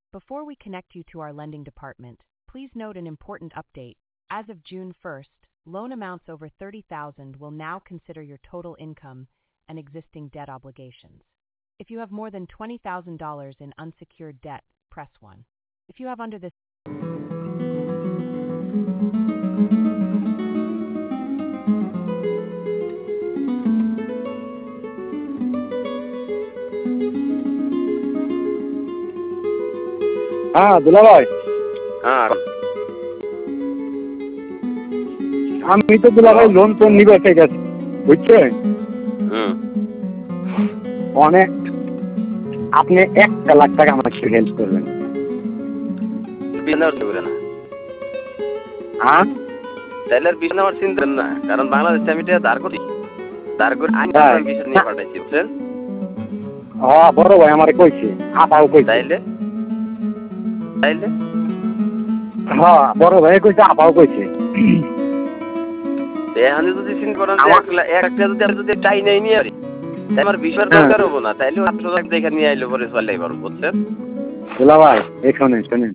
Before we connect you to our lending department, please note an important update. As of June 1st, loan amounts over $30,000 will now consider your total income and existing debt obligations. If you have more than $20,000 in unsecured debt, press 1. If you have under this হ্যাঁ দুলা ভাই, হ্যাঁ আমি তো দুলা ভাই loan তো নিবে ঠিক আছে, বুঝছে অনেক, আপনি 1 লাখ টাকা আমাকে একটু হেল্প করবেন। হ্যাঁ তাহলে আর বিশ নেওয়ার চিন্তা না, কারণ বাংলাদেশে আমি ধার করি কিসের নিয়ে পাঠাইছি বুঝছেন। হ্যাঁ বড় ভাই আমারে কইছে, আপাও কইছে। তাইলে তাইলে হ্যাঁ বড় ভাই কইছে, আপাও কইছে। এখানে যদি চিন্তা করেন একটা যদি চাই নাই নিয়ে আসি, আমার বিষয়ের দরকার হবো না, তাইলে 800 টাকা দেখে নিয়ে আইলে পরে চলে পারবো বুঝছেন। দুলা ভাই এখানে শোনেন,